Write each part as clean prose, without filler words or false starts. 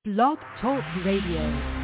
Blog Talk Radio.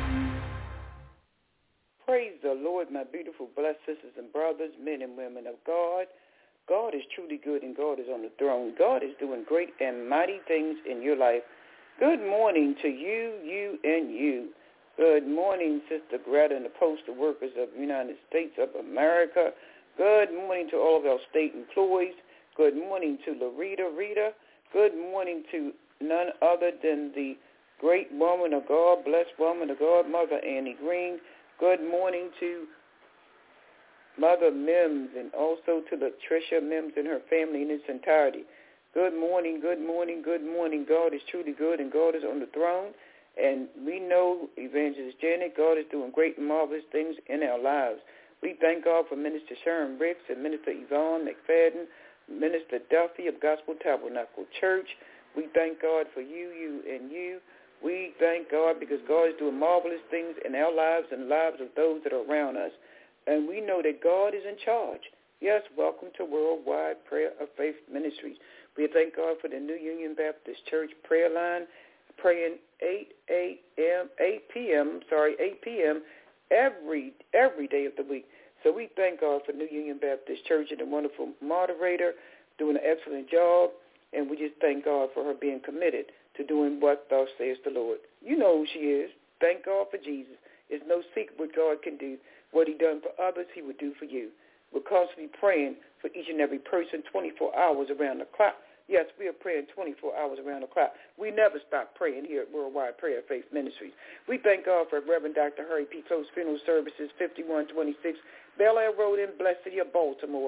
Praise the Lord, my beautiful blessed sisters and brothers, men and women of God. God is truly good and God is on the throne. God is doing great and mighty things in your life. Good morning to you, and you. Good morning, Sister Greta and the postal workers of the United States of America. Good morning to all of our state employees. Good morning to Rita. Good morning to none other than the great woman of God, blessed woman of God, Mother Annie Green. Good morning to Mother Mims and also to Latricia Mims and her family in its entirety. Good morning. God is truly good and God is on the throne. And we know, Evangelist Janet, God is doing great and marvelous things in our lives. We thank God for Minister Sharon Ricks and Minister Yvonne McFadden, Minister Duffy of Gospel Tabernacle Church. We thank God for you, and you. We thank God because God is doing marvelous things in our lives and the lives of those that are around us. And we know that God is in charge. Yes, welcome to Worldwide Prayer of Faith Ministries. We thank God for the New Union Baptist Church prayer line, praying 8 p.m. every day of the week. So we thank God for New Union Baptist Church and the wonderful moderator doing an excellent job. And we just thank God for her being committed to doing what thus says the Lord. You know who she is. Thank God for Jesus. It's no secret what God can do. What he done for others, he would do for you. We're constantly praying for each and every person 24 hours around the clock. Yes, we are praying 24 hours around the clock. We never stop praying here at Worldwide Prayer of Faith Ministries. We thank God for Reverend Dr. Harry P. Close Funeral Services, 5126 Bel Air Road in Blessed City of Baltimore,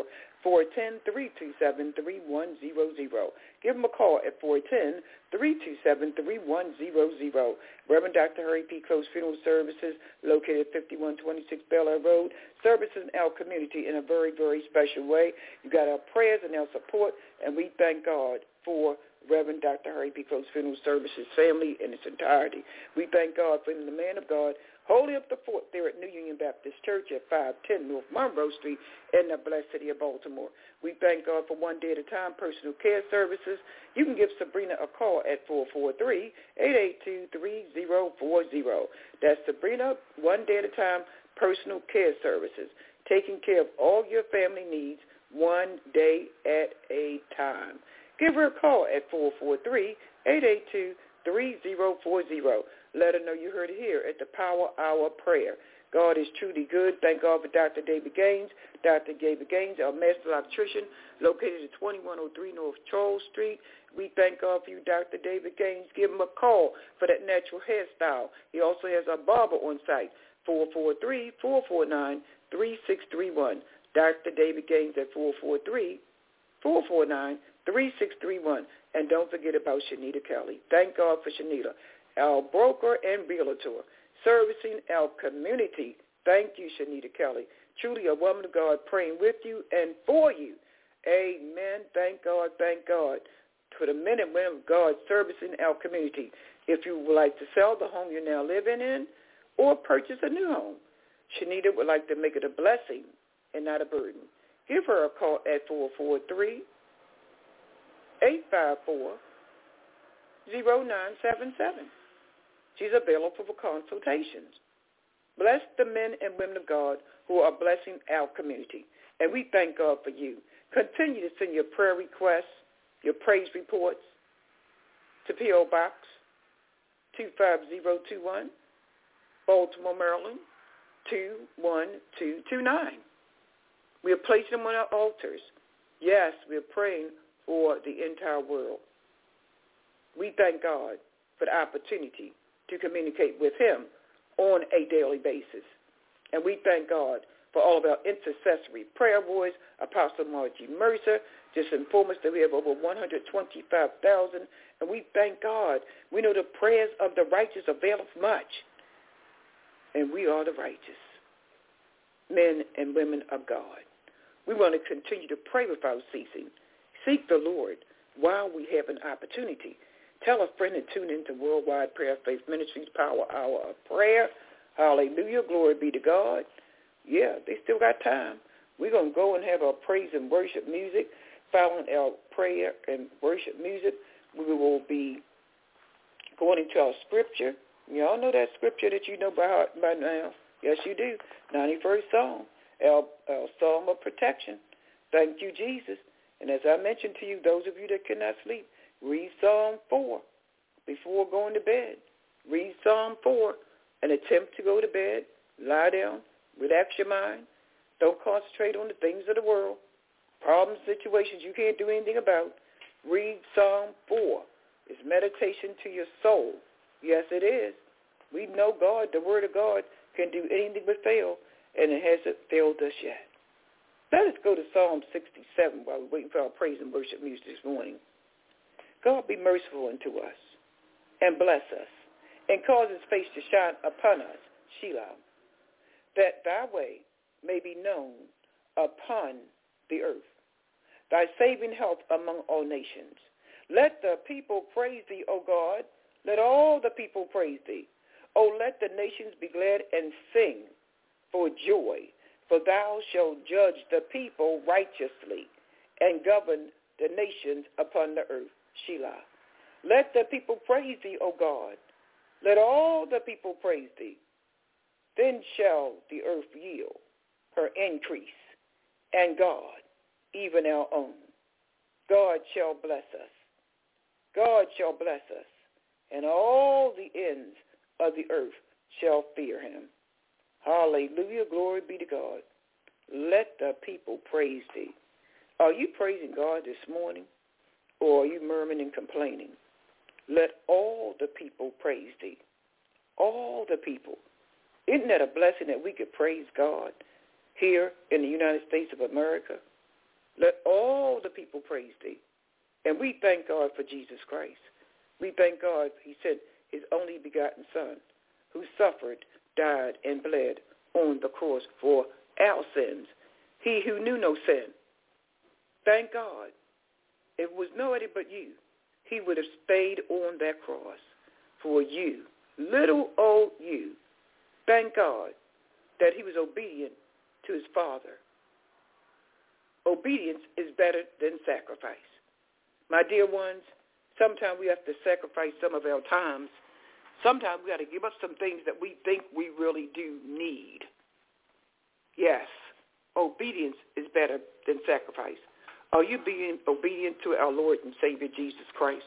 410-327-3100. Give them a call at 410-327-3100. Reverend Dr. Harry P. Close Funeral Services, located at 5126 Bel Air Road, services in our community in a very, very special way. You got our prayers and our support, and we thank God for Reverend Dr. Harry P. Close Funeral Services family in its entirety. We thank God for the man of God, holding up the fort there at New Union Baptist Church at 510 North Monroe Street in the blessed city of Baltimore. We thank God for One Day at a Time personal care services. You can give Sabrina a call at 443-882-3040. That's Sabrina, One Day at a Time personal care services, taking care of all your family needs one day at a time. Give her a call at 443-882-3040. Let her know you heard it here at the Power Hour Prayer. God is truly good. Thank God for Dr. David Gaines. Dr. David Gaines, our master electrician, located at 2103 North Charles Street. We thank God for you, Dr. David Gaines. Give him a call for that natural hairstyle. He also has a barber on site, 443-449-3631. Dr. David Gaines at 443-449-3631. And don't forget about Shanita Kelly. Thank God for Shanita, our broker and realtor, servicing our community. Thank you, Shanita Kelly. Truly a woman of God praying with you and for you. Amen. Thank God for the men and women of God servicing our community. If you would like to sell the home you're now living in or purchase a new home, Shanita would like to make it a blessing and not a burden. Give her a call at 443-854-0977. She's available for consultations. Bless the men and women of God who are blessing our community. And we thank God for you. Continue to send your prayer requests, your praise reports to P.O. Box 25021, Baltimore, Maryland, 21229. We are placing them on our altars. Yes, we are praying for the entire world. We thank God for the opportunity to communicate with him on a daily basis. And we thank God for all of our intercessory prayer warriors. Apostle Margie Mercer just informed us that we have over 125,000. And we thank God. We know the prayers of the righteous availeth much. And we are the righteous, men and women of God. We want to continue to pray without ceasing. Seek the Lord while we have an opportunity. Tell a friend to tune into Worldwide Prayer of Faith Ministries Power Hour of Prayer. Hallelujah. Glory be to God. Yeah, they still got time. We're going to go and have our praise and worship music. Following our prayer and worship music, we will be According to our scripture, y'all know that scripture that you know by heart by now. Yes, you do. 91st Psalm, our Psalm of protection. Thank you, Jesus. And as I mentioned to you, those of you that cannot sleep, read Psalm 4 before going to bed. Read Psalm 4 and attempt to go to bed. Lie down. Relax your mind. Don't concentrate on the things of the world. Problems, situations you can't do anything about. Read Psalm 4. It's meditation to your soul. Yes, it is. We know God, the Word of God, can do anything but fail, and it hasn't failed us yet. Let us go to Psalm 67 while we're waiting for our praise and worship music this morning. God be merciful unto us and bless us and cause his face to shine upon us, Shelah, that thy way may be known upon the earth, thy saving help among all nations. Let the people praise thee, O God. Let all the people praise thee. O let the nations be glad and sing for joy, for thou shalt judge the people righteously and govern the nations upon the earth. Shelah. Let the people praise thee, O God. Let all the people praise thee. Then shall the earth yield her increase, and God, even our own. God shall bless us. God shall bless us, and all the ends of the earth shall fear him. Hallelujah. Glory be to God. Let the people praise thee. Are you praising God this morning, or are you murmuring and complaining? Let all the people praise thee. All the people. Isn't that a blessing that we could praise God here in the United States of America? Let all the people praise thee. And we thank God for Jesus Christ. We thank God he sent his only begotten Son, who suffered, died, and bled on the cross for our sins. He who knew no sin. Thank God. If it was nobody but you, he would have stayed on that cross for you, little old you. Thank God that he was obedient to his Father. Obedience is better than sacrifice. My dear ones, sometimes we have to sacrifice some of our times. Sometimes we got to give up some things that we think we really do need. Yes, obedience is better than sacrifice. Are you being obedient to our Lord and Savior Jesus Christ?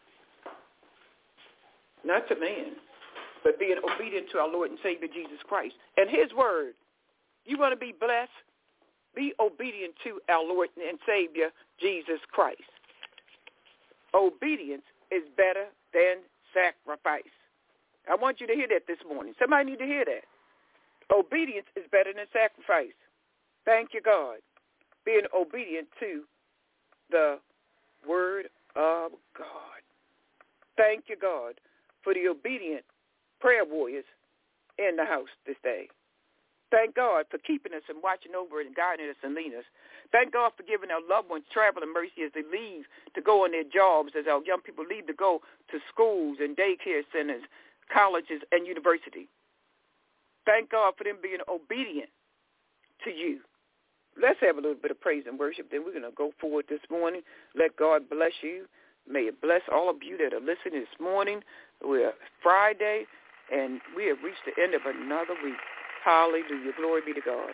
Not to man, but being obedient to our Lord and Savior Jesus Christ and his word. You want to be blessed? Be obedient to our Lord and Savior Jesus Christ. Obedience is better than sacrifice. I want you to hear that this morning. Somebody need to hear that. Obedience is better than sacrifice. Thank you, God. Being obedient to the word of God. Thank you, God, for the obedient prayer warriors in the house this day. Thank God for keeping us and watching over and guiding us and leading us. Thank God for giving our loved ones traveling mercy as they leave to go on their jobs, as our young people leave to go to schools and daycare centers, colleges, and university. Thank God for them being obedient to you. Let's have a little bit of praise and worship. Then we're going to go forward this morning. Let God bless you. May it bless all of you that are listening this morning. We're Friday, and we have reached the end of another week. Hallelujah. Glory be to God.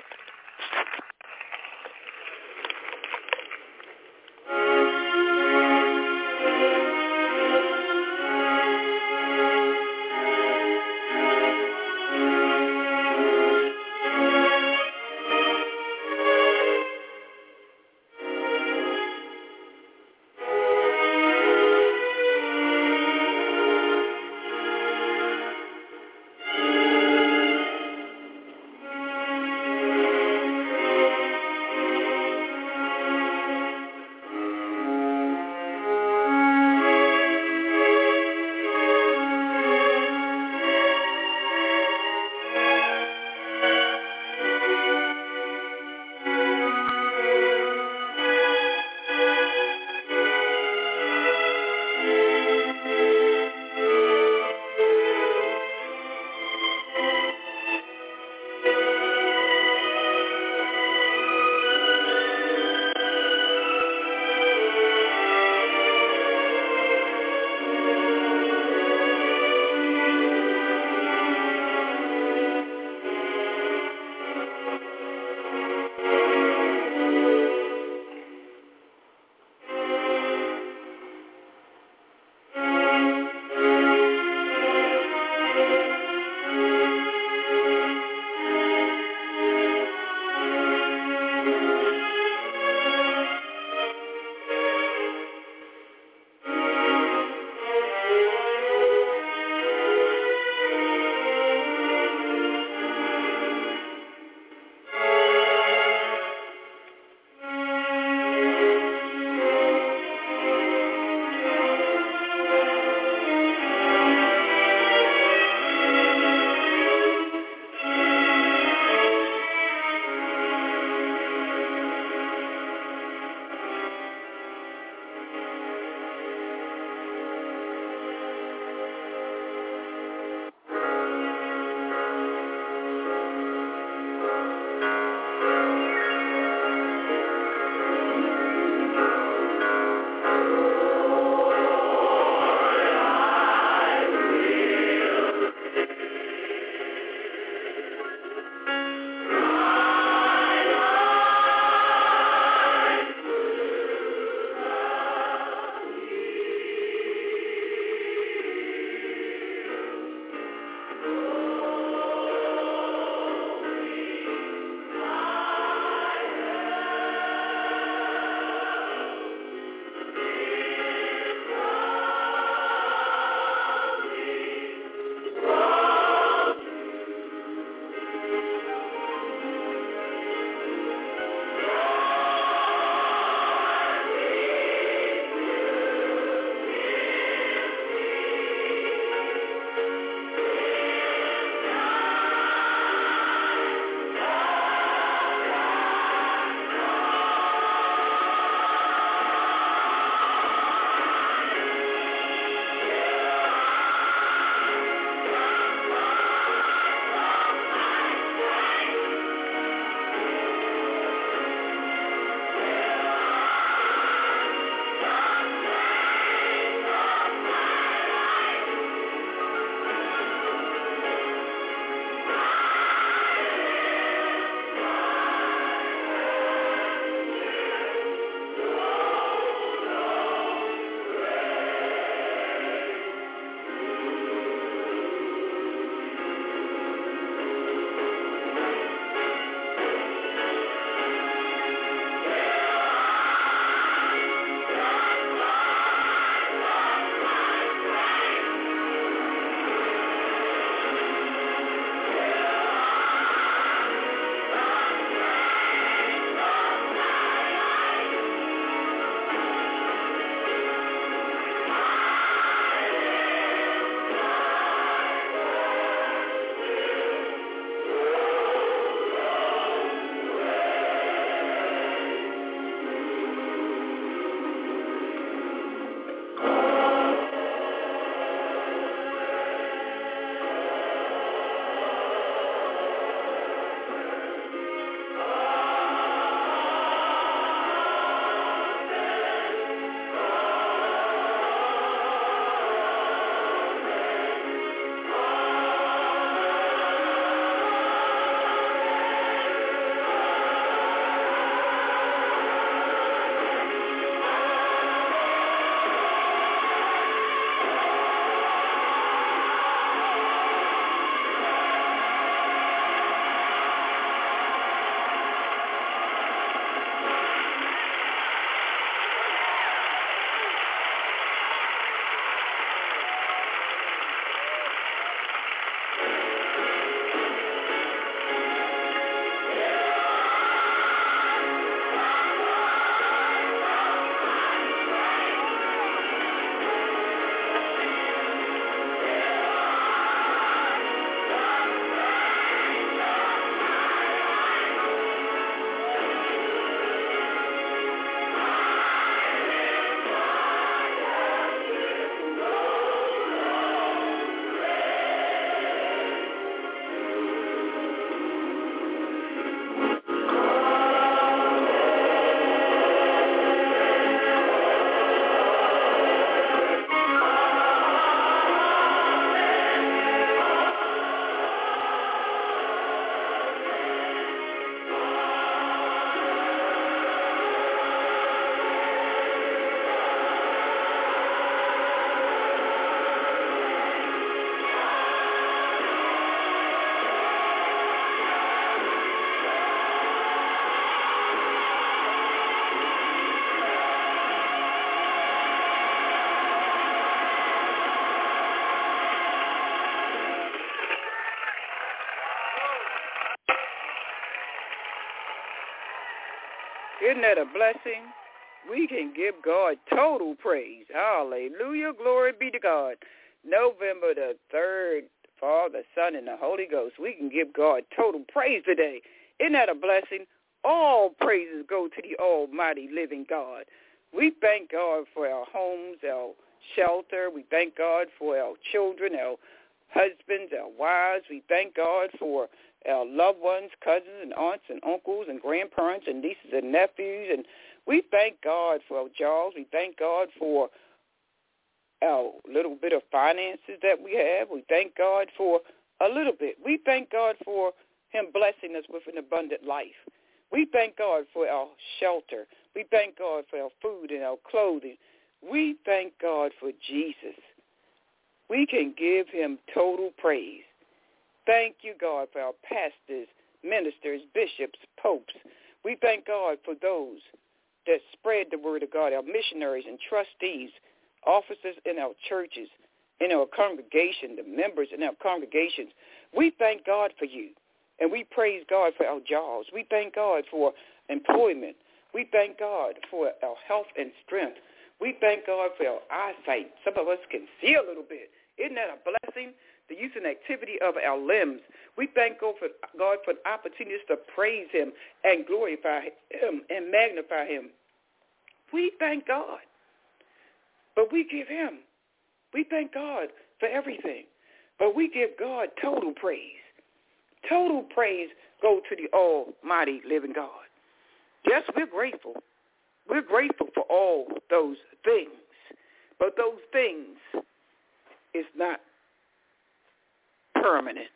Isn't that a blessing? We can give God total praise. Hallelujah. Glory be to God. November the 3rd, Father, Son, and the Holy Ghost. We can give God total praise today. Isn't that a blessing? All praises go to the almighty living God. We thank God for our homes, our shelter. We thank God for our children, our husbands, our wives. We thank God for our loved ones, cousins and aunts and uncles and grandparents and nieces and nephews. And we thank God for our jobs. We thank God for our little bit of finances that we have. We thank God for a little bit. We thank God for him blessing us with an abundant life. We thank God for our shelter. We thank God for our food and our clothing. We thank God for Jesus. We can give him total praise. Thank you, God, for our pastors, ministers, bishops, popes. We thank God for those that spread the word of God, our missionaries and trustees, officers in our churches, in our congregation, the members in our congregations. We thank God for you, and we praise God for our jobs. We thank God for employment. We thank God for our health and strength. We thank God for our eyesight. Some of us can see a little bit. Isn't that a blessing? The use and activity of our limbs. We thank God for opportunities to praise him and glorify him and magnify him. We thank God. But we thank God for everything. But we give God total praise. Total praise go to the almighty living God. Yes, we're grateful. We're grateful for all those things. But those things is not permanent.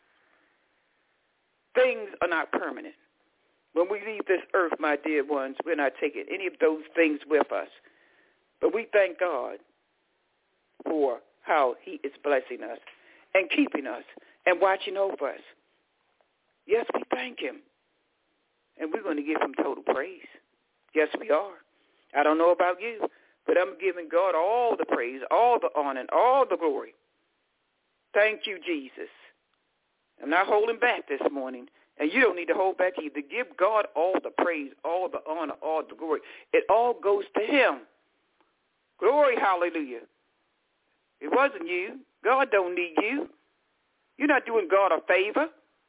Things are not permanent. When we leave this earth, my dear ones, we're not taking any of those things with us. But we thank God for how he is blessing us and keeping us and watching over us. Yes, we thank him. And we're going to give him total praise. Yes, we are. I don't know about you, but I'm giving God all the praise, all the honor, and all the glory. Thank you, Jesus. I'm not holding back this morning, and you don't need to hold back either. Give God all the praise, all the honor, all the glory. It all goes to him. Glory, hallelujah. It wasn't you. God don't need you. You're not doing God a favor.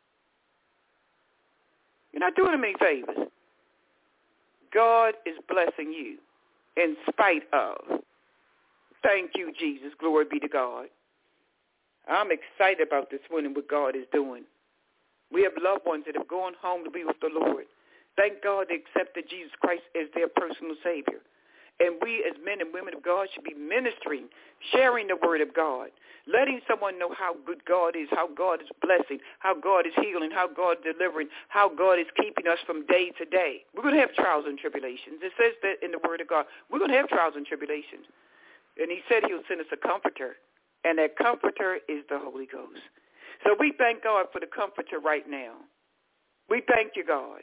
You're not doing him any favors. God is blessing you in spite of. Thank you, Jesus. Glory be to God. I'm excited about this morning, what God is doing. We have loved ones that have gone home to be with the Lord. Thank God they accepted Jesus Christ as their personal Savior. And we as men and women of God should be ministering, sharing the word of God, letting someone know how good God is, how God is blessing, how God is healing, how God is delivering, how God is keeping us from day to day. We're going to have trials and tribulations. It says that in the word of God. We're going to have trials and tribulations. And he said he'll send us a comforter. And that comforter is the Holy Ghost. So we thank God for the comforter right now. We thank you, God.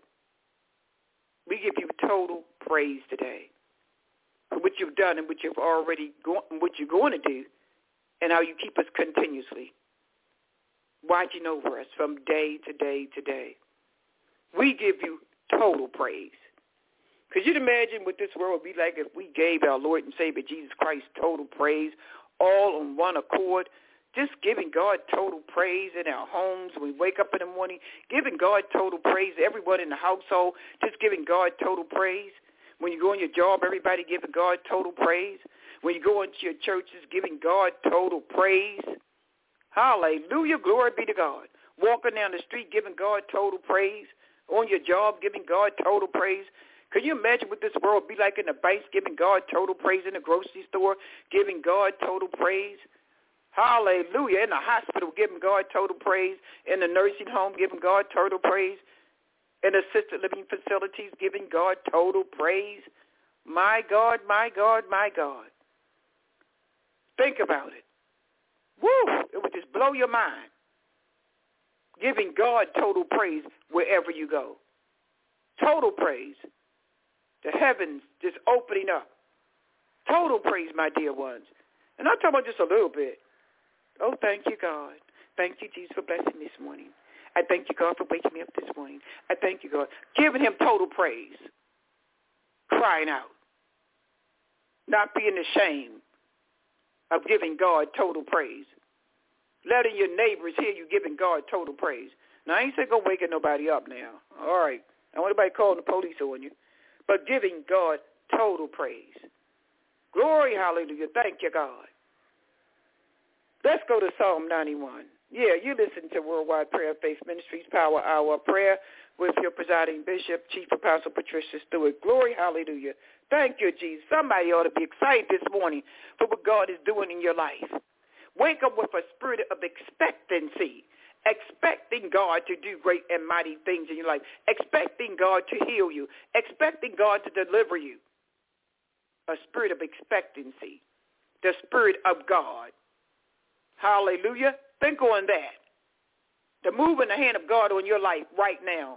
We give you total praise today for what you've done and what you've already what you're going to do, and how you keep us continuously watching over us from day to day to day. We give you total praise. Could you imagine what this world would be like if we gave our Lord and Savior Jesus Christ total praise, all on one accord, just giving God total praise in our homes when we wake up in the morning, giving God total praise, everyone in the household, just giving God total praise. When you go on your job, everybody giving God total praise. When you go into your churches, giving God total praise. Hallelujah, glory be to God. Walking down the street, giving God total praise. On your job, giving God total praise. Can you imagine what this world would be like in the banks, giving God total praise, in the grocery store, giving God total praise? Hallelujah. In the hospital, giving God total praise. In the nursing home, giving God total praise. In assisted living facilities, giving God total praise. My God, my God, my God. Think about it. Woo! It would just blow your mind. Giving God total praise wherever you go. Total praise. The heavens just opening up. Total praise, my dear ones. And I'm talking about just a little bit. Oh, thank you, God. Thank you, Jesus, for blessing me this morning. I thank you, God, for waking me up this morning. I thank you, God. Giving him total praise. crying out, not being ashamed of giving God total praise, letting your neighbors hear you giving God total praise. Now, I ain't saying go waking nobody up now. All right. I don't want anybody calling the police on you. But giving God total praise. Glory, hallelujah. Thank you, God. Let's go to Psalm 91. Yeah, you listen to Worldwide Prayer Faith Ministries Power Hour Prayer with your presiding bishop, Chief Apostle Patricia Stewart. Glory, hallelujah. Thank you, Jesus. Somebody ought to be excited this morning for what God is doing in your life. Wake up with a spirit of expectancy, expecting God to do great and mighty things in your life, expecting God to heal you, expecting God to deliver you. A spirit of expectancy, the Spirit of God. Hallelujah. Think on that. The move in the hand of God on your life right now.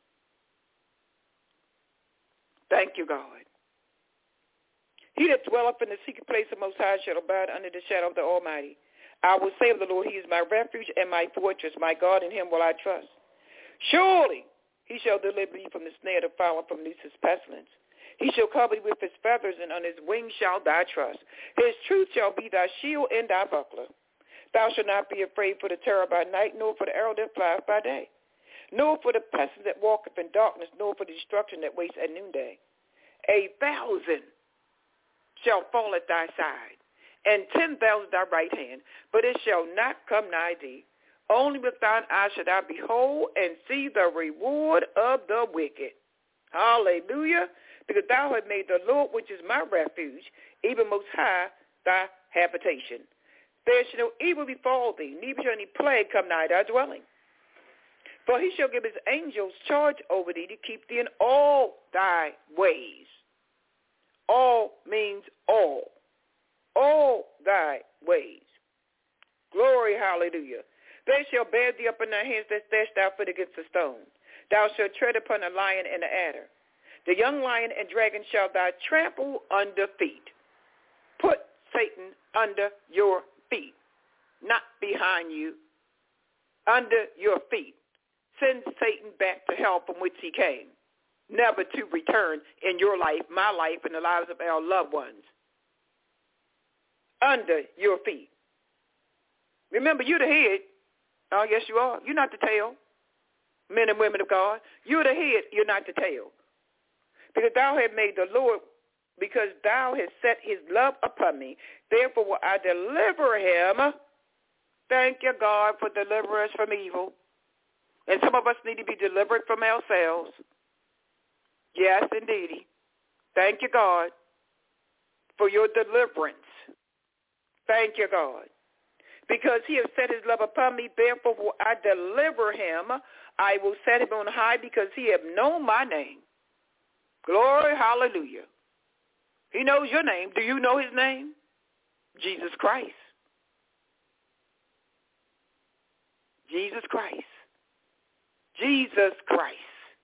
Thank you, God. He that dwelleth in the secret place of Most High shall abide under the shadow of the Almighty. I will say of the Lord, he is my refuge and my fortress, my God, in him will I trust. Surely he shall deliver thee from the snare of the fowler, from Lucifer's pestilence. He shall cover thee with his feathers, and on his wings shall thy trust. His truth shall be thy shield and thy buckler. Thou shalt not be afraid for the terror by night, nor for the arrow that flieth by day, nor for the pestilence that walketh in darkness, nor for the destruction that wastes at noonday. 1,000 shall fall at thy side, and 10,000 at thy right hand, but it shall not come nigh thee. Only with thine eyes shalt thou behold and see the reward of the wicked. Hallelujah. Because thou hast made the Lord, which is my refuge, even Most High, thy habitation. There shall no evil befall thee, neither shall any plague come nigh thy dwelling. For he shall give his angels charge over thee to keep thee in all thy ways. All means all. All thy ways. Glory, hallelujah. They shall bear thee up in thy hands, that dash thou foot against a stone. Thou shalt tread upon a lion and the adder. The young lion and dragon shall thou trample under feet. Put Satan under your feet, not behind you, under your feet. Send Satan back to hell from which he came, never to return in your life, my life, and the lives of our loved ones. Under your feet. Remember, you're the head. Oh, yes, you are. You're not the tail. Men and women of God, you're the head, you're not the tail. Because thou hast made the Lord, because thou hast set his love upon me, therefore will I deliver him. Thank you, God, for delivering us from evil. And some of us need to be delivered from ourselves. Yes, indeed. Thank you, God, for your deliverance. Thank you, God. Because he has set his love upon me, therefore will I deliver him. I will set him on high because he hath known my name. Glory, hallelujah. He knows your name. Do you know his name? Jesus Christ. Jesus Christ. Jesus Christ.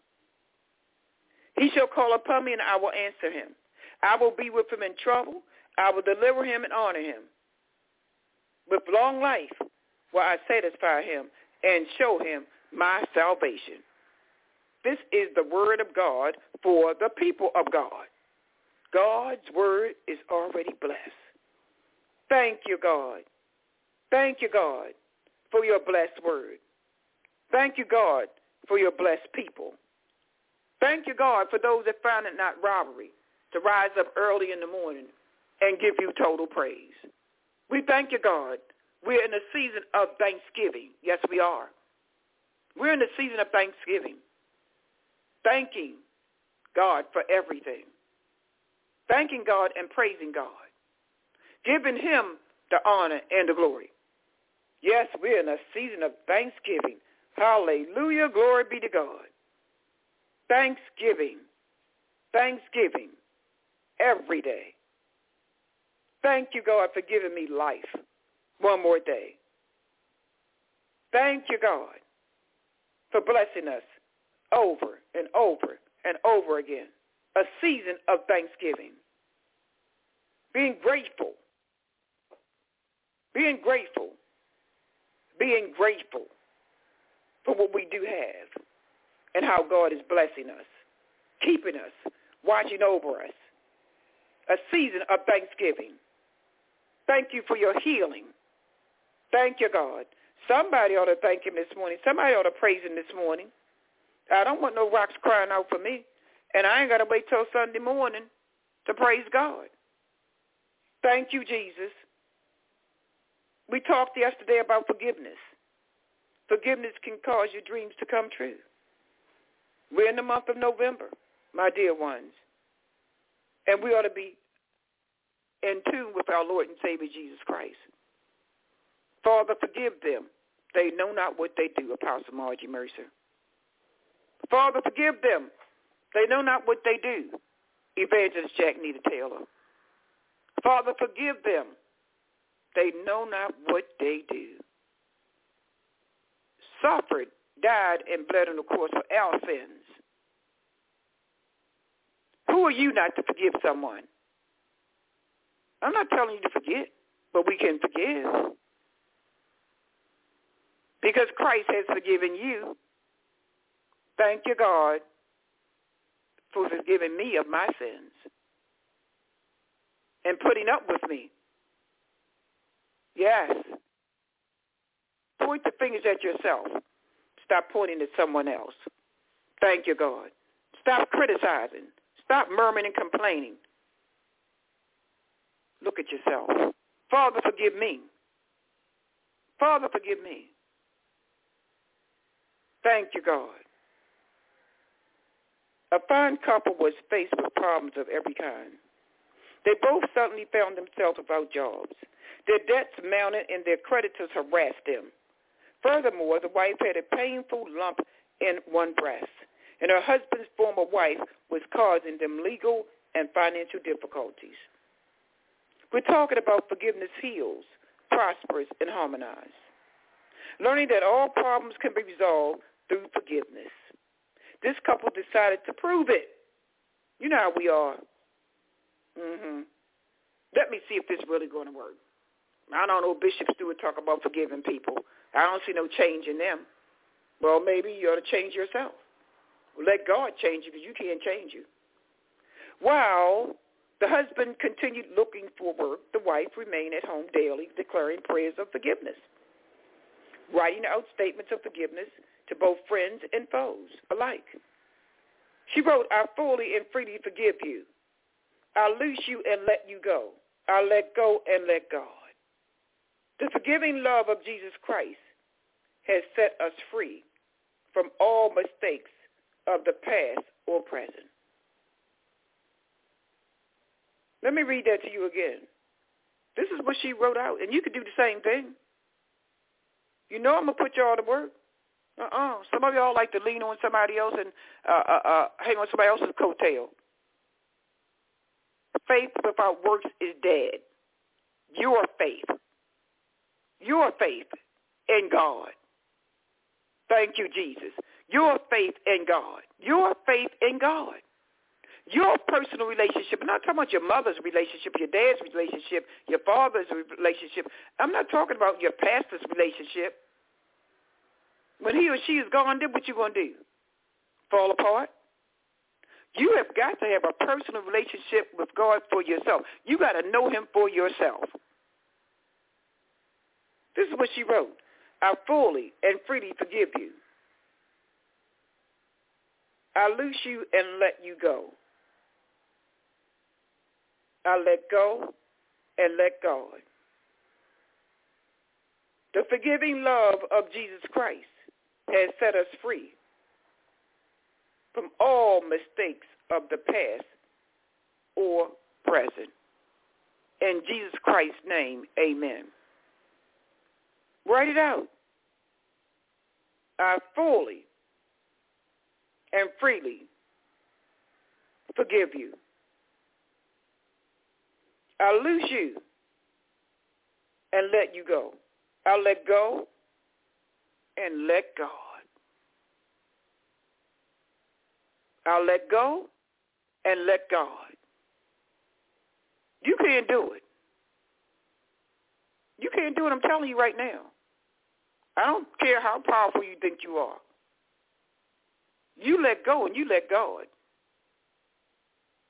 He shall call upon me and I will answer him. I will be with him in trouble. I will deliver him and honor him. With long life will I satisfy him and show him my salvation. This is the word of God for the people of God. God's word is already blessed. Thank you, God. Thank you, God, for your blessed word. Thank you, God, for your blessed people. Thank you, God, for those that found it not robbery to rise up early in the morning and give you total praise. We thank you, God. We're in a season of thanksgiving. Yes, we are. We're in the season of thanksgiving. Thanking God for everything. Thanking God and praising God. Giving him the honor and the glory. Yes, we're in a season of thanksgiving. Hallelujah. Glory be to God. Thanksgiving. Thanksgiving. Every day. Thank you, God, for giving me life one more day. Thank you, God, for blessing us over and over and over again. A season of thanksgiving. Being grateful. Being grateful. Being grateful for what we do have and how God is blessing us, keeping us, watching over us. A season of thanksgiving. Thank you for your healing. Thank you, God. Somebody ought to thank him this morning. Somebody ought to praise him this morning. I don't want no rocks crying out for me. And I ain't got to wait till Sunday morning to praise God. Thank you, Jesus. We talked yesterday about forgiveness. Forgiveness can cause your dreams to come true. We're in the month of November, my dear ones. And we ought to be in tune with our Lord and Savior Jesus Christ. Father, forgive them. They know not what they do, Apostle Margie Mercer. Father, forgive them. They know not what they do, Evangelist Jack Nita Taylor. Father, forgive them. They know not what they do. Suffered, died, and bled on the cross for our sins. Who are you not to forgive someone? I'm not telling you to forget, but we can forgive. Because Christ has forgiven you. Thank you, God, for forgiving me of my sins and putting up with me. Yes. Point the fingers at yourself. Stop pointing at someone else. Thank you, God. Stop criticizing. Stop murmuring and complaining. Look at yourself. Father, forgive me. Father, forgive me. Thank you, God. A fine couple was faced with problems of every kind. They both suddenly found themselves without jobs. Their debts mounted and their creditors harassed them. Furthermore, the wife had a painful lump in one breast, and her husband's former wife was causing them legal and financial difficulties. We're talking about forgiveness heals, prospers, and harmonizes. Learning that all problems can be resolved through forgiveness. This couple decided to prove it. You know how we are. Let me see if this is really going to work. I don't know Bishop Stewart talk about forgiving people. I don't see no change in them. Well, maybe you ought to change yourself. Let God change you because you can't change you. While the husband continued looking for work, the wife remained at home daily declaring prayers of forgiveness, writing out statements of forgiveness to both friends and foes alike. She wrote, I fully and freely forgive you. I'll loose you and let you go. I'll let go and let God. The forgiving love of Jesus Christ has set us free from all mistakes of the past or present. Let me read that to you again. This is what she wrote out, and you could do the same thing. You know I'm going to put y'all to work. Some of y'all like to lean on somebody else and hang on somebody else's coattail. Faith without works is dead. Your faith in God. Thank you, Jesus. Your faith in God. Your faith in God. Your personal relationship. I'm not talking about your mother's relationship, your dad's relationship, your father's relationship. I'm not talking about your pastor's relationship. When he or she is gone, then what you going to do? Fall apart? You have got to have a personal relationship with God for yourself. You got to know him for yourself. This is what she wrote. I fully and freely forgive you. I loose you and let you go. I let go and let God. The forgiving love of Jesus Christ has set us free from all mistakes of the past or present. In Jesus Christ's name, amen. Write it out. I fully and freely forgive you. I loose you and let you go. I'll let go and let God. I'll let go and let God. You can't do it. You can't do it, I'm telling you right now. I don't care how powerful you think you are. You let go and you let God.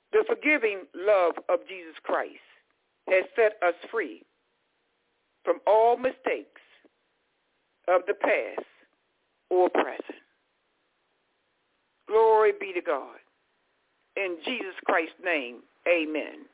The forgiving love of Jesus Christ has set us free from all mistakes of the past or present. Glory be to God. In Jesus Christ's name, amen.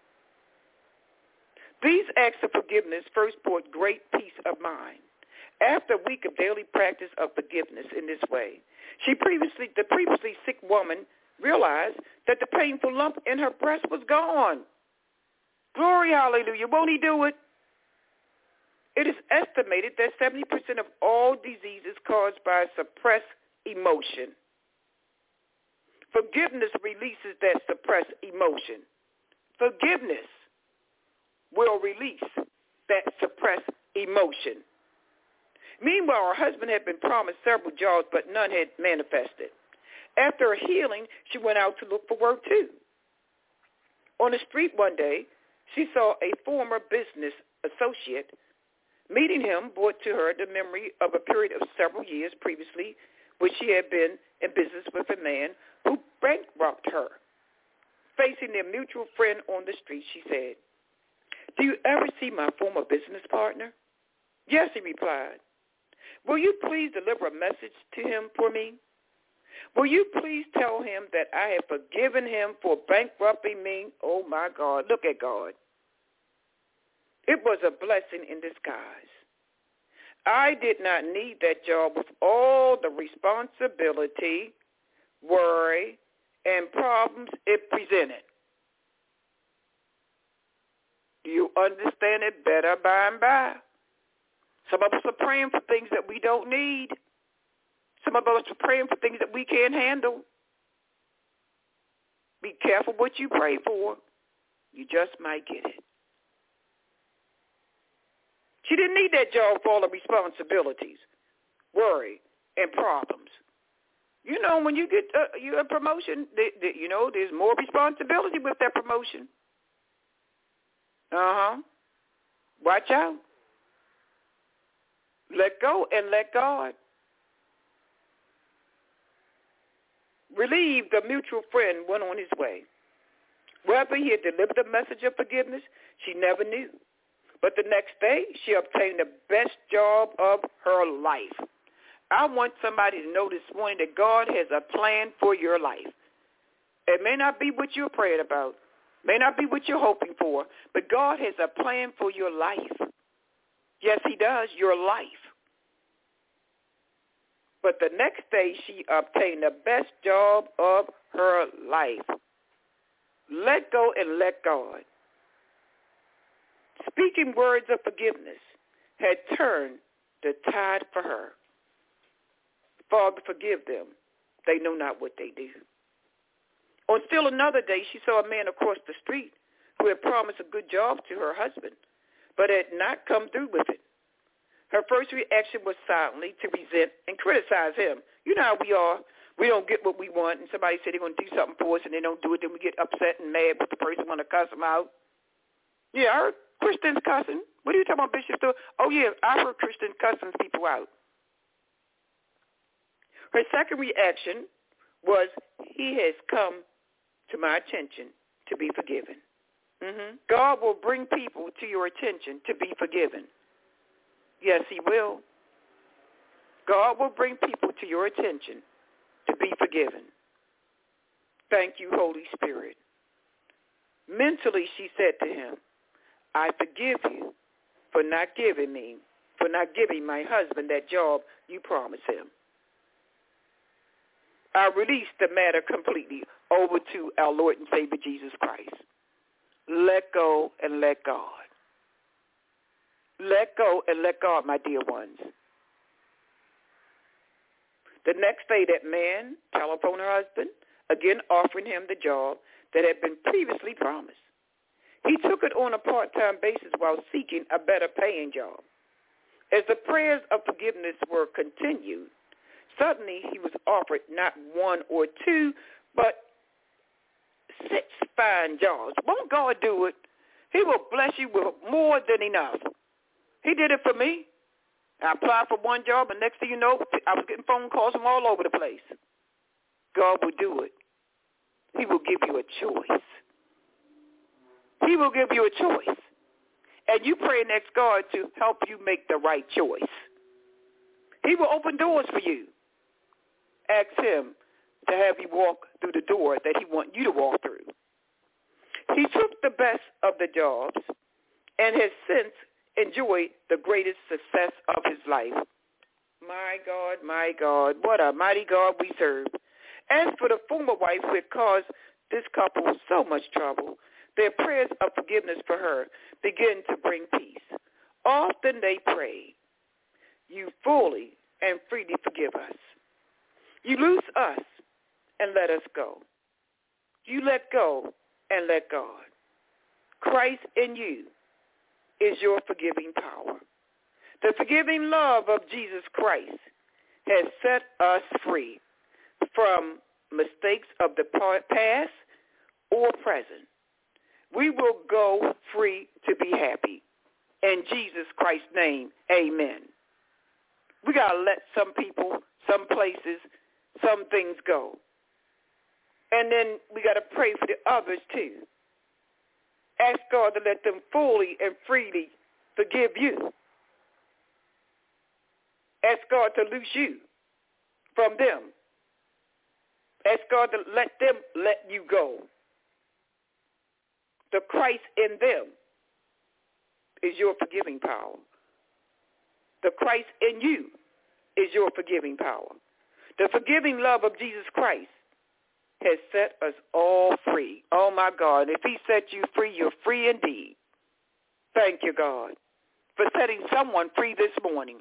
These acts of forgiveness first brought great peace of mind. After a week of daily practice of forgiveness in this way, the previously sick woman realized that the painful lump in her breast was gone. Glory, hallelujah. Won't he do it? It is estimated that 70% of all diseases caused by suppressed emotion. Forgiveness releases that suppressed emotion. Forgiveness will release that suppressed emotion. Meanwhile, her husband had been promised several jobs, but none had manifested. After her healing, she went out to look for work too. On the street one day, she saw a former business associate. Meeting him brought to her the memory of a period of several years previously, which she had been in business with a man who bankrupted her. Facing their mutual friend on the street, she said, "Do you ever see my former business partner?" "Yes," he replied. "Will you please deliver a message to him for me? Will you please tell him that I have forgiven him for bankrupting me?" Oh, my God. Look at God. It was a blessing in disguise. I did not need that job with all the responsibility, worry, and problems it presented. Do you understand it better by and by? Some of us are praying for things that we don't need. Some of us are praying for things that we can't handle. Be careful what you pray for. You just might get it. She didn't need that job for all the responsibilities, worry, and problems. You know, when you get a promotion, there's more responsibility with that promotion. Watch out. Let go and let God. Relieved, the mutual friend went on his way. Whether he had delivered the message of forgiveness, she never knew. But the next day, she obtained the best job of her life. I want somebody to know this morning that God has a plan for your life. It may not be what you're praying about, may not be what you're hoping for, but God has a plan for your life. Yes, he does, your life. But the next day, she obtained the best job of her life. Let go and let God. Speaking words of forgiveness had turned the tide for her. Father, forgive them. They know not what they do. On still another day, she saw a man across the street who had promised a good job to her husband, but had not come through with it. Her first reaction was silently to resent and criticize him. You know how we are. We don't get what we want, and somebody said they're going to do something for us, and they don't do it, then we get upset and mad with the person, want to cuss them out. Yeah, I heard Christians cussing. What are you talking about, Bishop? Oh, yeah, I heard Christians cussing people out. Her second reaction was, he has come to my attention to be forgiven. God will bring people to your attention to be forgiven. Yes, he will. God will bring people to your attention to be forgiven. Thank you, Holy Spirit. Mentally, she said to him, I forgive you for not giving my husband that job you promised him. I release the matter completely over to our Lord and Savior Jesus Christ. Let go and let God. Let go and let God, my dear ones. The next day, that man telephoned her husband, again offering him the job that had been previously promised. He took it on a part-time basis while seeking a better paying job. As the prayers of forgiveness were continued, suddenly he was offered not one or two, but 6 fine jobs. Won't God do it? He will bless you with more than enough. He did it for me. I applied for one job, and next thing you know, I was getting phone calls from all over the place. God will do it. He will give you a choice. He will give you a choice. And you pray and ask God to help you make the right choice. He will open doors for you. Ask him to have you walk through the door that he wants you to walk through. He took the best of the jobs and has since enjoyed the greatest success of his life. My God, what a mighty God we serve. As for the former wife who had caused this couple so much trouble, their prayers of forgiveness for her begin to bring peace. Often they pray, you fully and freely forgive us. You loose us and let us go. You let go and let God. Christ in you is your forgiving power. The forgiving love of Jesus Christ has set us free from mistakes of the past or present. We will go free to be happy. In Jesus Christ's name, amen. We got to let some people, some places, some things go. And then we got to pray for the others too. Ask God to let them fully and freely forgive you. Ask God to loose you from them. Ask God to let them let you go. The Christ in them is your forgiving power. The Christ in you is your forgiving power. The forgiving love of Jesus Christ has set us all free. Oh, my God. If he set you free, you're free indeed. Thank you, God, for setting someone free this morning.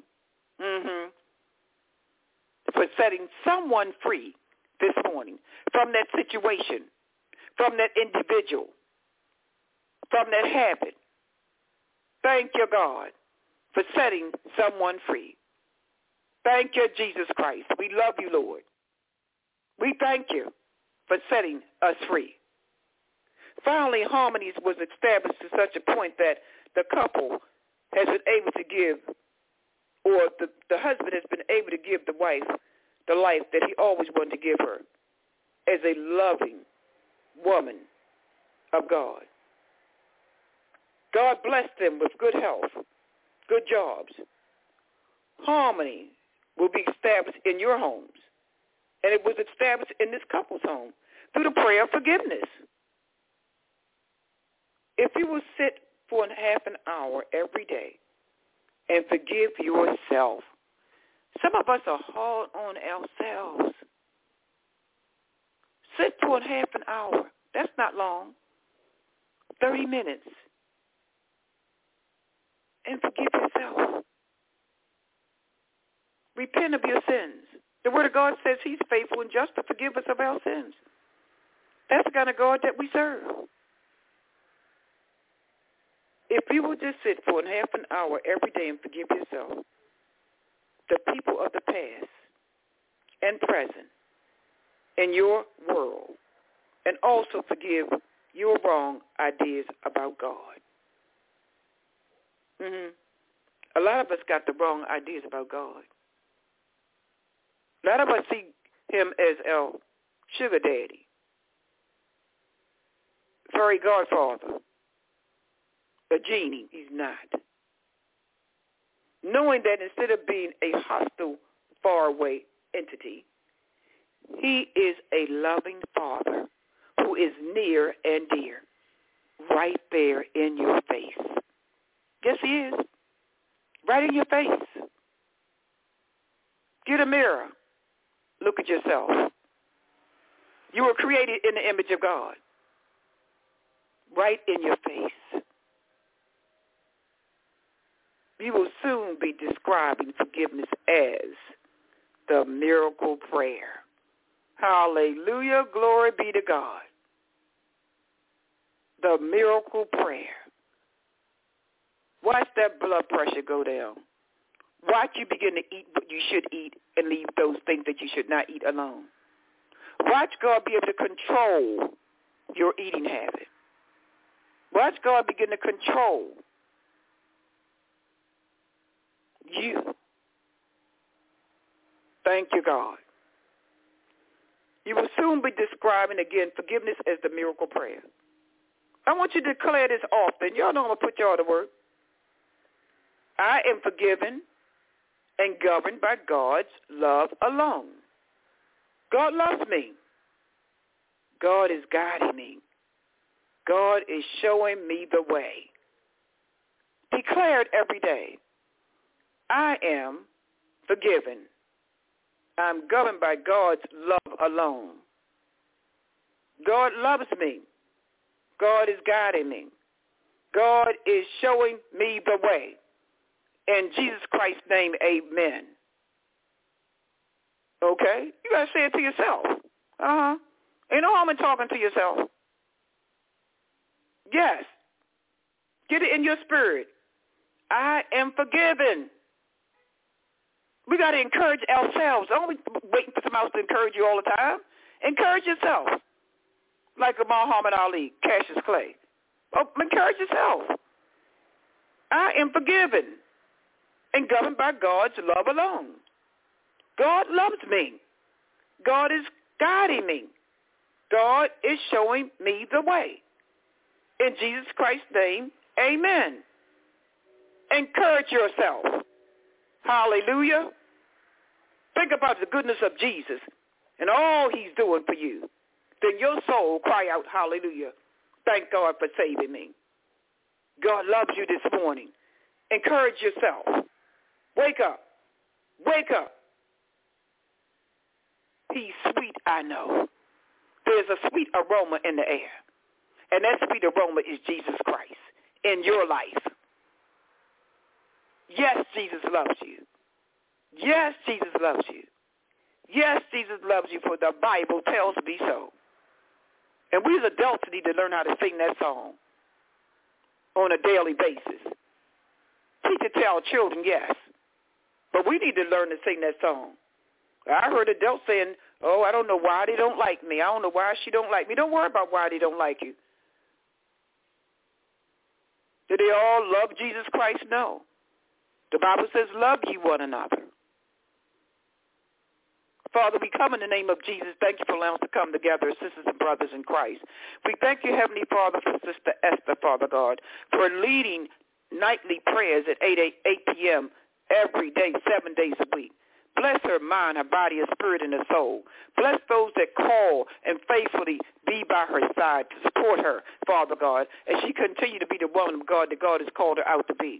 For setting someone free this morning from that situation, from that individual, from that habit. Thank you, God, for setting someone free. Thank you, Jesus Christ. We love you, Lord. We thank you for setting us free. Finally, harmony was established to such a point that the couple has been able to give, or the husband has been able to give the wife the life that he always wanted to give her as a loving woman of God. God blessed them with good health, good jobs. Harmony will be established in your homes. And it was established in this couple's home through the prayer of forgiveness. If you will sit for half an hour every day and forgive yourself. Some of us are hard on ourselves. Sit for half an hour. That's not long. 30 minutes. And forgive yourself. Repent of your sins. The Word of God says he's faithful and just to forgive us of our sins. That's the kind of God that we serve. If you will just sit for half an hour every day and forgive yourself, the people of the past and present in your world, and also forgive your wrong ideas about God. A lot of us got the wrong ideas about God. A lot of us see him as our sugar daddy, fairy godfather, a genie. He's not. Knowing that instead of being a hostile, faraway entity, he is a loving father who is near and dear, right there in your face. Yes, he is. Right in your face. Get a mirror. Look at yourself. You were created in the image of God. Right in your face. You will soon be describing forgiveness as the miracle prayer. Hallelujah. Glory be to God. The miracle prayer. Watch that blood pressure go down. Watch you begin to eat what you should eat and leave those things that you should not eat alone. Watch God be able to control your eating habit. Watch God begin to control you. Thank you, God. You will soon be describing again forgiveness as the miracle prayer. I want you to declare this often. Y'all know I'm going to put y'all to work. I am forgiven and governed by God's love alone. God loves me. God is guiding me. God is showing me the way. Declare it every day. I am forgiven. I'm governed by God's love alone. God loves me. God is guiding me. God is showing me the way. In Jesus Christ's name, amen. Okay? You got to say it to yourself. Ain't no harm in talking to yourself. Yes. Get it in your spirit. I am forgiven. We got to encourage ourselves. Don't be waiting for someone else to encourage you all the time. Encourage yourself. Like Muhammad Ali, Cassius Clay. Encourage yourself. I am forgiven and governed by God's love alone. God loves me. God is guiding me. God is showing me the way. In Jesus Christ's name, amen. Encourage yourself. Hallelujah. Think about the goodness of Jesus and all he's doing for you. Then your soul cry out, hallelujah. Thank God for saving me. God loves you this morning. Encourage yourself. Wake up. Wake up. He's sweet, I know. There's a sweet aroma in the air. And that sweet aroma is Jesus Christ in your life. Yes, Jesus loves you. Yes, Jesus loves you. Yes, Jesus loves you, for the Bible tells me so. And we as adults need to learn how to sing that song on a daily basis. Teach it to our children, yes. But we need to learn to sing that song. I heard adults saying, I don't know why they don't like me. I don't know why she don't like me. Don't worry about why they don't like you. Do they all love Jesus Christ? No. The Bible says, love ye one another. Father, we come in the name of Jesus. Thank you for allowing us to come together as sisters and brothers in Christ. We thank you, Heavenly Father, for Sister Esther, Father God, for leading nightly prayers at 8 p.m. every day, 7 days a week. Bless her mind, her body, her spirit, and her soul. Bless those that call and faithfully be by her side to support her, Father God, as she continue to be the woman of God that God has called her out to be.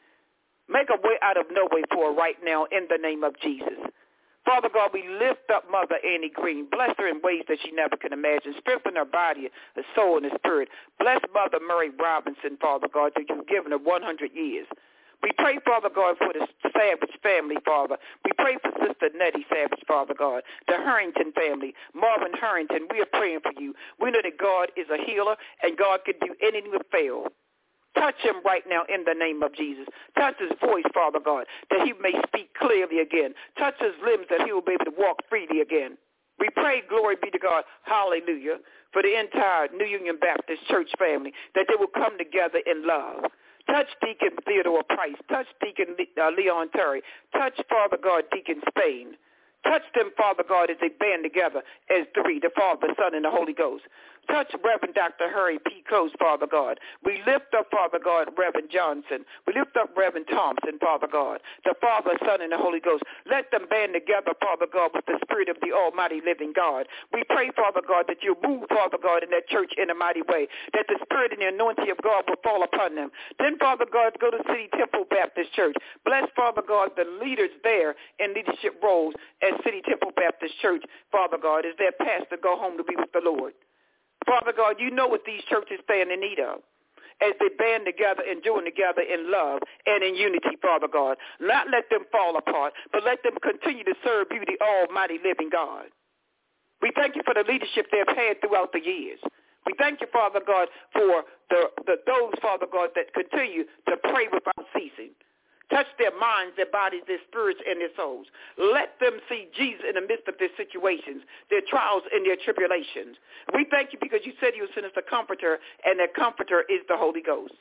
Make a way out of no way for her right now in the name of Jesus. Father God, we lift up Mother Annie Green. Bless her in ways that she never can imagine. Strengthen her body, her soul, and her spirit. Bless Mother Murray Robinson, Father God, that you've given her 100 years. We pray, Father God, for the Savage family, Father. We pray for Sister Nettie Savage, Father God, the Harrington family, Marvin Harrington. We are praying for you. We know that God is a healer, and God can do anything but fail. Touch him right now in the name of Jesus. Touch his voice, Father God, that he may speak clearly again. Touch his limbs that he will be able to walk freely again. We pray, glory be to God, hallelujah, for the entire New Union Baptist Church family, that they will come together in love. Touch Deacon Theodore Price. Touch Deacon Leon Terry. Touch, Father God, Deacon Spain. Touch them, Father God, as they band together as three, the Father, the Son, and the Holy Ghost. Touch Reverend Dr. Harry P. Coase, Father God. We lift up, Father God, Reverend Johnson. We lift up Reverend Thompson, Father God, the Father, Son, and the Holy Ghost. Let them band together, Father God, with the Spirit of the Almighty living God. We pray, Father God, that you move, Father God, in that church in a mighty way, that the Spirit and the anointing of God will fall upon them. Then, Father God, go to City Temple Baptist Church. Bless, Father God, the leaders there in leadership roles at City Temple Baptist Church, Father God, as their pastor go home to be with the Lord. Father God, you know what these churches stand in need of as they band together and join together in love and in unity, Father God. Not let them fall apart, but let them continue to serve you, the almighty living God. We thank you for the leadership they've had throughout the years. We thank you, Father God, for those, Father God, that continue to pray without ceasing. Touch their minds, their bodies, their spirits, and their souls. Let them see Jesus in the midst of their situations, their trials, and their tribulations. We thank you because you said you would send us a comforter, and that comforter is the Holy Ghost.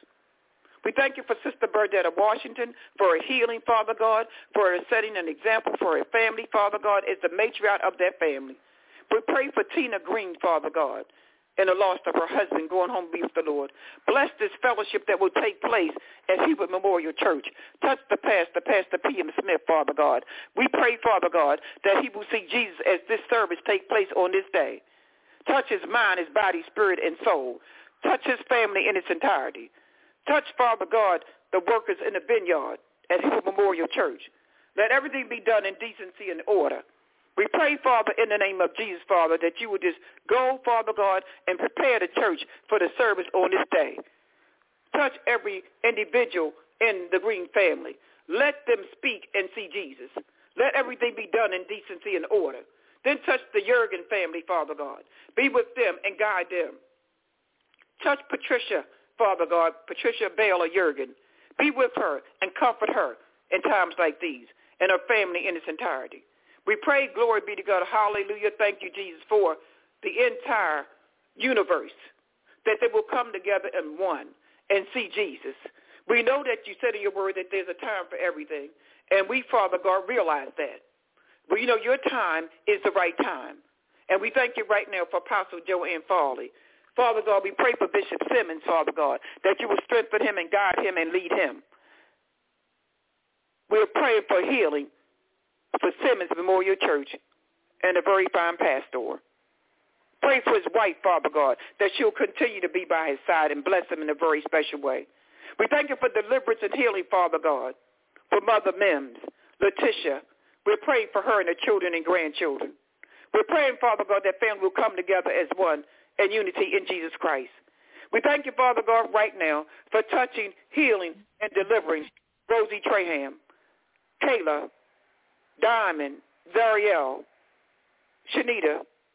We thank you for Sister Burdetta Washington, for her healing, Father God, for her setting an example for her family, Father God, as the matriarch of that family. We pray for Tina Green, Father God, and the loss of her husband going home to be with the Lord. Bless this fellowship that will take place at Hebert Memorial Church. Touch the pastor, Pastor P.M. Smith, Father God. We pray, Father God, that he will see Jesus as this service take place on this day. Touch his mind, his body, spirit, and soul. Touch his family in its entirety. Touch, Father God, the workers in the vineyard at Hebert Memorial Church. Let everything be done in decency and order. We pray, Father, in the name of Jesus, Father, that you would just go, Father God, and prepare the church for the service on this day. Touch every individual in the Green family. Let them speak and see Jesus. Let everything be done in decency and order. Then touch the Jurgen family, Father God. Be with them and guide them. Touch Patricia, Father God, Patricia Baylor Jurgen. Be with her and comfort her in times like these and her family in its entirety. We pray, glory be to God, hallelujah, thank you, Jesus, for the entire universe, that they will come together in one and see Jesus. We know that you said in your word that there's a time for everything, and we, Father God, realize that. But, you know, your time is the right time, and we thank you right now for Apostle Joanne Farley. Father God, we pray for Bishop Simmons, Father God, that you will strengthen him and guide him and lead him. We're praying for healing for Simmons Memorial Church and a very fine pastor. Pray for his wife, Father God, that she'll continue to be by his side and bless him in a very special way. We thank you for deliverance and healing, Father God, for Mother Mims, Letitia. We're praying for her and her children and grandchildren. We're praying, Father God, that family will come together as one in unity in Jesus Christ. We thank you, Father God, right now for touching, healing, and delivering Rosie Traham, Kayla, Diamond, Zariel, Shanita,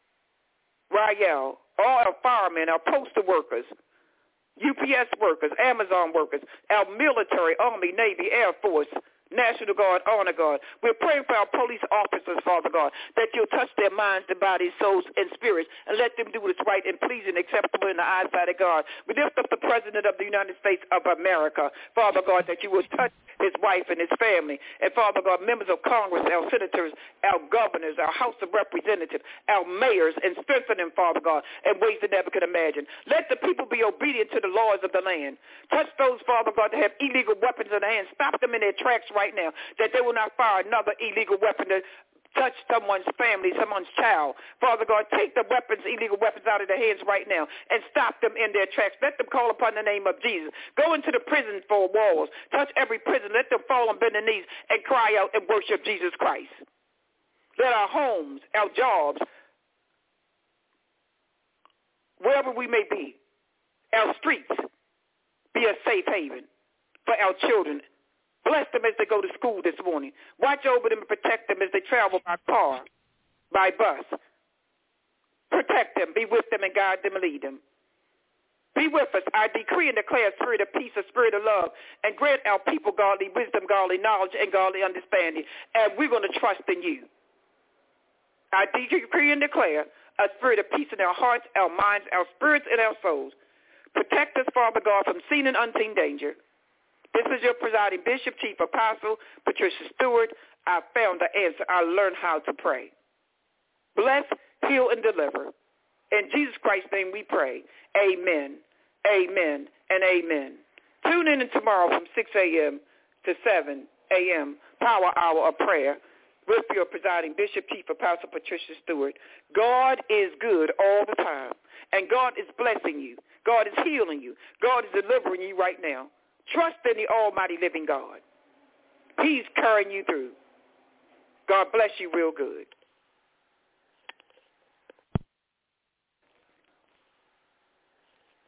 Rael, all our firemen, our postal workers, UPS workers, Amazon workers, our military, Army, Navy, Air Force, National Guard, Honor Guard. We're praying for our police officers, Father God, that you'll touch their minds, their bodies, souls, and spirits, and let them do what's right and pleasing and acceptable in the eyesight of God. We lift up the President of the United States of America, Father God, that you will touch his wife and his family, and Father God, members of Congress, our senators, our governors, our House of Representatives, our mayors, and strengthen them, Father God, in ways they never could imagine. Let the people be obedient to the laws of the land. Touch those, Father God, that have illegal weapons in their hands. Stop them in their tracks right now, that they will not fire another illegal weapon to touch someone's family, someone's child. Father God, take the weapons, illegal weapons out of their hands right now and stop them in their tracks. Let them call upon the name of Jesus. Go into the prison for walls. Touch every prison. Let them fall on bended knees and cry out and worship Jesus Christ. Let our homes, our jobs, wherever we may be, our streets, be a safe haven for our children. Bless them as they go to school this morning. Watch over them and protect them as they travel by car, by bus. Protect them. Be with them and guide them and lead them. Be with us. I decree and declare a spirit of peace, a spirit of love, and grant our people godly wisdom, godly knowledge, and godly understanding. And we're going to trust in you. I decree and declare a spirit of peace in our hearts, our minds, our spirits, and our souls. Protect us, Father God, from seen and unseen danger. This is your presiding bishop, chief apostle, Patricia Stewart. I found the answer. I learned how to pray. Bless, heal, and deliver. In Jesus Christ's name we pray. Amen, amen, and amen. Tune in tomorrow from 6 a.m. to 7 a.m., Power Hour of Prayer, with your presiding bishop, chief apostle, Patricia Stewart. God is good all the time, and God is blessing you. God is healing you. God is delivering you right now. Trust in the almighty living God. He's carrying you through. God bless you real good.